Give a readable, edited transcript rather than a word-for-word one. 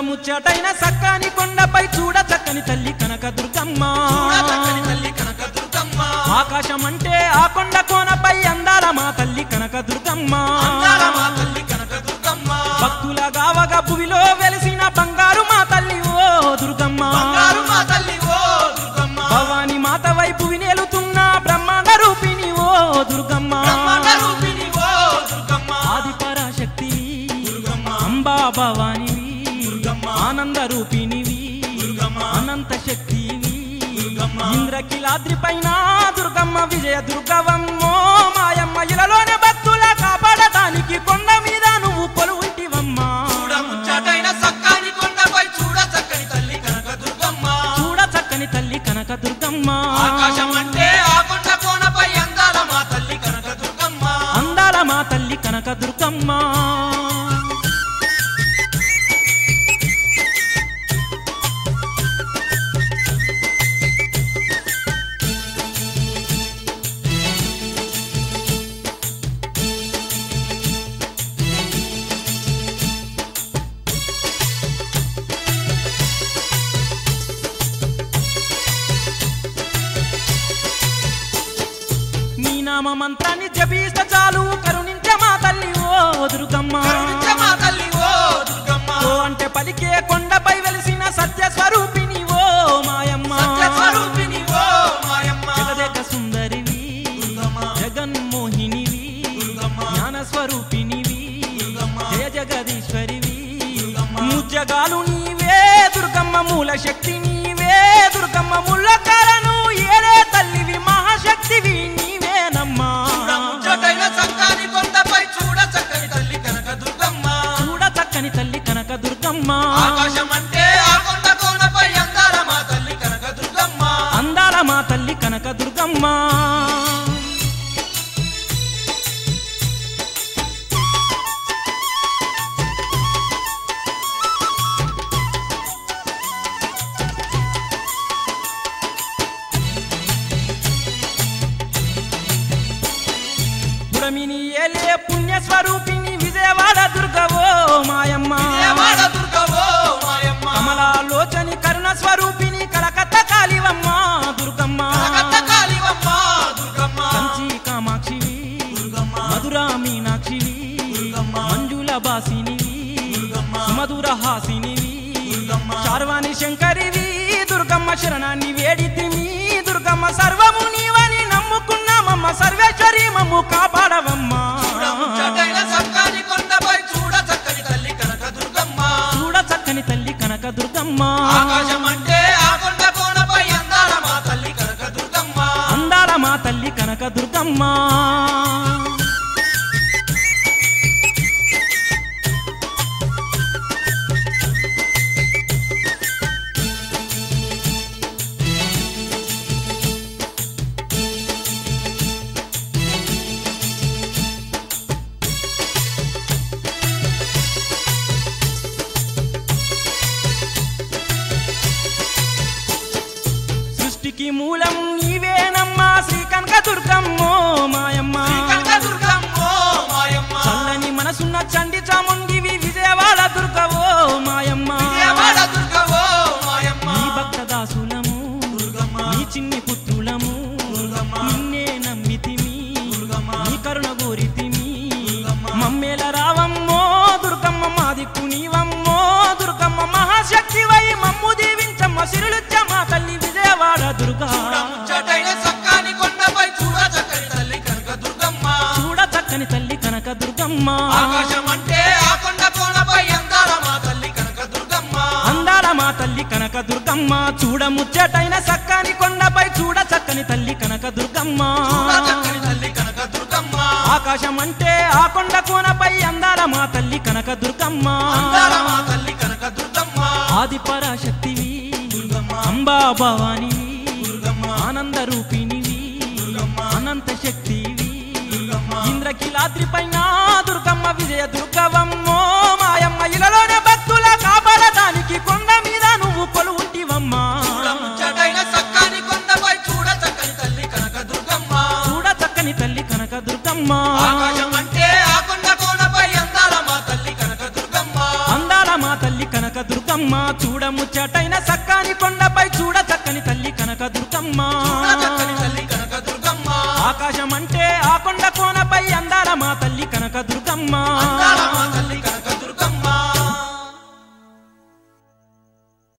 ముచ్చటైన సక్కాని కొండపై చూడ చక్కని తల్లి కనకదుర్గమ్మ ఆకాశం అంటే ఆ కొండ కోనపై అందాల మా తల్లి కనకదుర్గమ్మ భక్తుల గావగా భువిలో వెలిసిన బంగారు మా తల్లి ఓ దుర్గమ్మ భవాని మాత వైపు వినేలుతున్న బ్రహ్మాండ రూపిణి ఓ దుర్గమ్మ ఆది పరాశక్తి అంబా భవానివి ఆనంద రూపిణివి అనంత శక్తివి ఇంద్రకిలాద్రి పైన దుర్గమ్మ విజయ దుర్గవమ్మో మాయమ్మ ఇలలోనే భక్తుల కాపాడటానికి కొండ మీద నువ్వు కొలువుంటివమ్మా చూడ చక్కని తల్లి కనకదుర్గమ్మ అందాల మా తల్లి కనకదుర్గమ్మ నామ మంత్రాన్ని జపిస్తే చాలు కరుణించే మా తల్లి ఓ దుర్గమ్మ ఓ అంటే పలికే కొండపై వెలిసిన సత్య స్వరూపిణి ఓ మాయమ్మ జగదేక సుందరివి జగన్మోహినివి జ్ఞాన స్వరూపిణివి జయ జగదీశ్వరివి ముజ్జగాలు నీవే దుర్గమ్మ మూల శక్తి నీవే దుర్గమ్మ ముల్లకాలను ఏరే తల్లివి మహాశక్తివి అందాల మా తల్లి కనకదుర్గమ్మ పురమిని ఏలే పుణ్య స్వరూపిణి విజయవాడ దుర్గవో మాయమ్మ కమలాలోచని కరుణ స్వరూపిణి కలకత్త కాళివమ్మ దుర్గమ్మ కంచి కామాక్షివి మధురా మీనాక్షివి మంజుల బాసినివి సుమధుర హాసినివి శార్వాణి శంకరివి దుర్గమ్మ శరణాన్ని వేడితిమి దుర్గమ్మ సర్వము నీవని నమ్ముకున్నామమ్మ సర్వేశ్వరి మమ్ము కాపాడవమ్మ చక్కని తల్లి కనకదుర్గమ్మ అందాల మా తల్లి కనకదుర్గమ్మ మూలం నీవేనమ్మా శ్రీ కనకదుర్గమ్మో మాయమ్మ చల్లని మనసున్న చండి చాముండివి విజయవాడ దుర్గవో మాయమ్మ నీ భక్త దాసులము నీ చిన్ని పుత్రులము నిన్నే నమ్మితిమి నీ కరుణ గోరితిమి మమ్మేల రావమ్మో దుర్గమ్మ మా దిక్కు నీవమ్మో దుర్గమ్మ మహాశక్తివై మమ్ము దీవించమ్మ సిరులుచ్చ మా తల్లి విజయవాడ దుర్గా చూడ చక్కని తల్లి కనకదుర్గమ్మ అందాల మా తల్లి కనకదుర్గమ్మ చూడ ముచ్చటైన సక్కాని కొండపై చూడ చక్కని తల్లి కనకదుర్గమ్మ ఆకాశం అంటే ఆ కొండ కోనపై అందాల మా తల్లి కనకదుర్గమ్మ ఆది పరాశక్తివి అంబా భవానివి ఆనంద రూపిణివి అనంత శక్తివి ఇంద్రకిలాద్రి పైన దుర్గమ్మ విజయ దుర్గవమ్మో మాయమ్మ ఇలలోనే భక్తుల కాపాడటానికి కొండ మీద నువ్వు కొలువుంటివమ్మా చూడ చక్కని తల్లి కనకదుర్గమ్మ అందాల మా తల్లి కనకదుర్గమ్మ దుర్గమ్మ చూడముచ్చటైన సక్కాని కొండపై చూడ చక్కని తల్లి కనకదుర్గమ్మ ఆకాశం అంటే ఆ కొండ కోనపై అందాల మా తల్లి కనకదుర్గమ్మ